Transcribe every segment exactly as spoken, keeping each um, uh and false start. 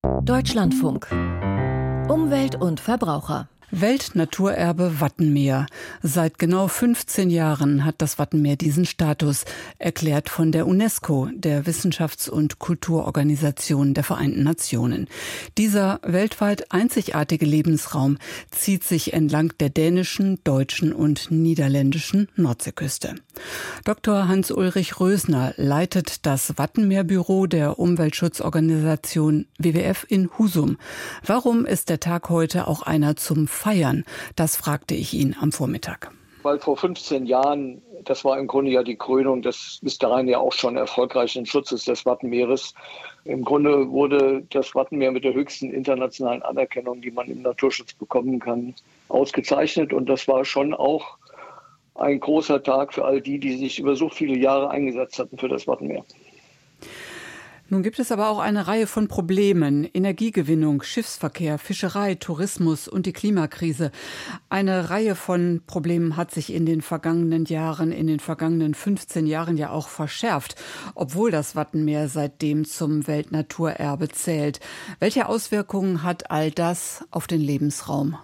Deutschlandfunk. Umwelt und Verbraucher. Weltnaturerbe Wattenmeer. Seit genau fünfzehn Jahren hat das Wattenmeer diesen Status, erklärt von der UNESCO, der Wissenschafts- und Kulturorganisation der Vereinten Nationen. Dieser weltweit einzigartige Lebensraum zieht sich entlang der dänischen, deutschen und niederländischen Nordseeküste. Doktor Hans-Ulrich Rösner leitet das Wattenmeerbüro der Umweltschutzorganisation W W F in Husum. Warum ist der Tag heute auch einer zum Feiern? Das fragte ich ihn am Vormittag. Weil vor fünfzehn Jahren, das war im Grunde ja die Krönung des bis dahin ja auch schon erfolgreichen Schutzes des Wattenmeeres. Im Grunde wurde das Wattenmeer mit der höchsten internationalen Anerkennung, die man im Naturschutz bekommen kann, ausgezeichnet. Und das war schon auch ein großer Tag für all die, die sich über so viele Jahre eingesetzt hatten für das Wattenmeer. Nun gibt es aber auch eine Reihe von Problemen. Energiegewinnung, Schiffsverkehr, Fischerei, Tourismus und die Klimakrise. Eine Reihe von Problemen hat sich in den vergangenen Jahren, in den vergangenen fünfzehn Jahren ja auch verschärft, obwohl das Wattenmeer seitdem zum Weltnaturerbe zählt. Welche Auswirkungen hat all das auf den Lebensraum?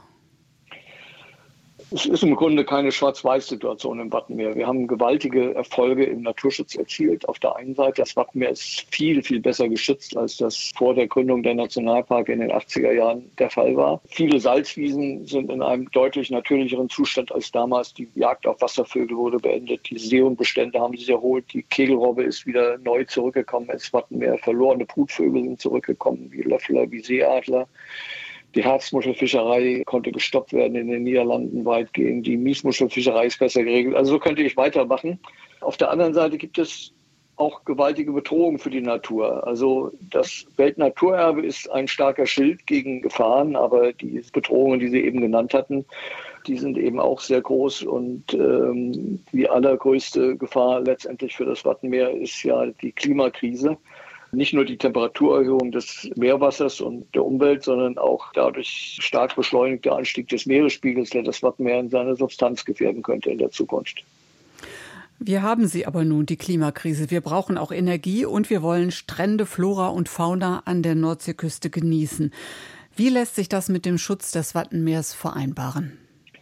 Es ist im Grunde keine Schwarz-Weiß-Situation im Wattenmeer. Wir haben gewaltige Erfolge im Naturschutz erzielt. Auf der einen Seite, das Wattenmeer ist viel, viel besser geschützt, als das vor der Gründung der Nationalparke in den achtziger Jahren der Fall war. Viele Salzwiesen sind in einem deutlich natürlicheren Zustand als damals. Die Jagd auf Wasservögel wurde beendet. Die Seehundbestände haben sich erholt. Die Kegelrobbe ist wieder neu zurückgekommen ins Wattenmeer. Verlorene Brutvögel sind zurückgekommen, wie Löffler, wie Seeadler. Die Herzmuschelfischerei konnte gestoppt werden in den Niederlanden weitgehend. Die Miesmuschelfischerei ist besser geregelt. Also so könnte ich weitermachen. Auf der anderen Seite gibt es auch gewaltige Bedrohungen für die Natur. Also das Weltnaturerbe ist ein starker Schild gegen Gefahren, aber die Bedrohungen, die Sie eben genannt hatten, die sind eben auch sehr groß. Und ähm, die allergrößte Gefahr letztendlich für das Wattenmeer ist ja die Klimakrise. Nicht nur die Temperaturerhöhung des Meerwassers und der Umwelt, sondern auch dadurch stark beschleunigter Anstieg des Meeresspiegels, der das Wattenmeer in seiner Substanz gefährden könnte in der Zukunft. Wir haben sie aber nun, die Klimakrise. Wir brauchen auch Energie und wir wollen Strände, Flora und Fauna an der Nordseeküste genießen. Wie lässt sich das mit dem Schutz des Wattenmeers vereinbaren?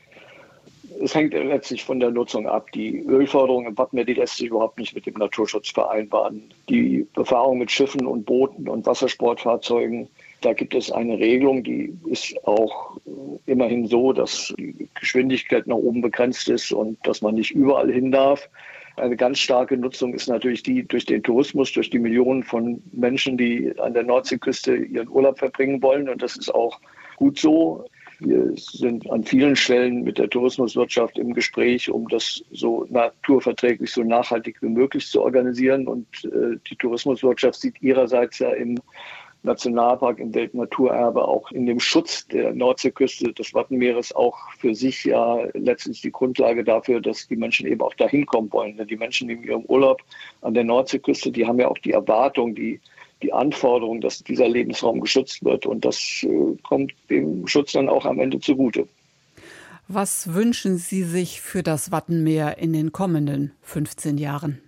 Es hängt letztlich von der Nutzung ab. Die Ölförderung im Wattenmeer, die lässt sich überhaupt nicht mit dem Naturschutz vereinbaren. Die Befahrung mit Schiffen und Booten und Wassersportfahrzeugen, da gibt es eine Regelung, die ist auch immerhin so, dass die Geschwindigkeit nach oben begrenzt ist und dass man nicht überall hin darf. Eine ganz starke Nutzung ist natürlich die durch den Tourismus, durch die Millionen von Menschen, die an der Nordseeküste ihren Urlaub verbringen wollen. Und das ist auch gut so. Wir sind an vielen Stellen mit der Tourismuswirtschaft im Gespräch, um das so naturverträglich, so nachhaltig wie möglich zu organisieren. Und äh, die Tourismuswirtschaft sieht ihrerseits ja im Nationalpark, im Weltnaturerbe, auch in dem Schutz der Nordseeküste des Wattenmeeres auch für sich ja letztlich die Grundlage dafür, dass die Menschen eben auch dahin kommen wollen. Denn die Menschen in ihrem Urlaub an der Nordseeküste, die haben ja auch die Erwartung, die die Anforderung, dass dieser Lebensraum geschützt wird. Und das äh, kommt dem Schutz dann auch am Ende zugute. Was wünschen Sie sich für das Wattenmeer in den kommenden fünfzehn Jahren?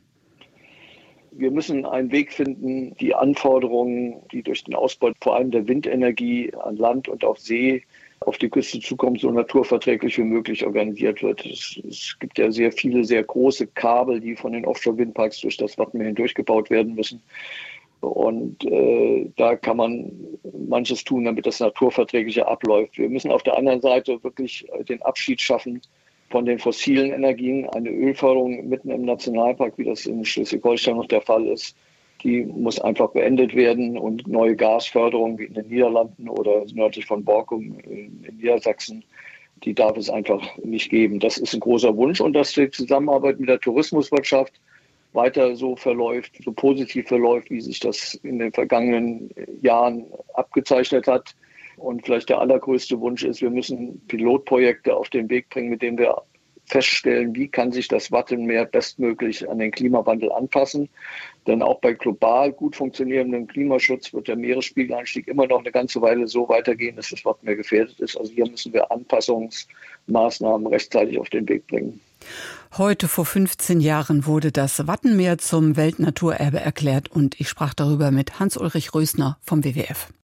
Wir müssen einen Weg finden, die Anforderungen, die durch den Ausbau vor allem der Windenergie an Land und auf See auf die Küste zukommt, so naturverträglich wie möglich organisiert wird. Es, es gibt ja sehr viele, sehr große Kabel, die von den Offshore-Windparks durch das Wattenmeer hindurchgebaut werden müssen. Und äh, da kann man manches tun, damit das naturverträglicher abläuft. Wir müssen auf der anderen Seite wirklich den Abschied schaffen von den fossilen Energien. Eine Ölförderung mitten im Nationalpark, wie das in Schleswig-Holstein noch der Fall ist, die muss einfach beendet werden. Und neue Gasförderung wie in den Niederlanden oder nördlich von Borkum in, in Niedersachsen, die darf es einfach nicht geben. Das ist ein großer Wunsch und dass die Zusammenarbeit mit der Tourismuswirtschaft weiter so verläuft, so positiv verläuft, wie sich das in den vergangenen Jahren abgezeichnet hat. Und vielleicht der allergrößte Wunsch ist, wir müssen Pilotprojekte auf den Weg bringen, mit denen wir feststellen, wie kann sich das Wattenmeer bestmöglich an den Klimawandel anpassen. Denn auch bei global gut funktionierendem Klimaschutz wird der Meeresspiegelanstieg immer noch eine ganze Weile so weitergehen, dass das Wattenmeer gefährdet ist. Also hier müssen wir Anpassungsmaßnahmen rechtzeitig auf den Weg bringen. Heute vor fünfzehn Jahren wurde das Wattenmeer zum Weltnaturerbe erklärt und ich sprach darüber mit Hans-Ulrich Rösner vom W W F.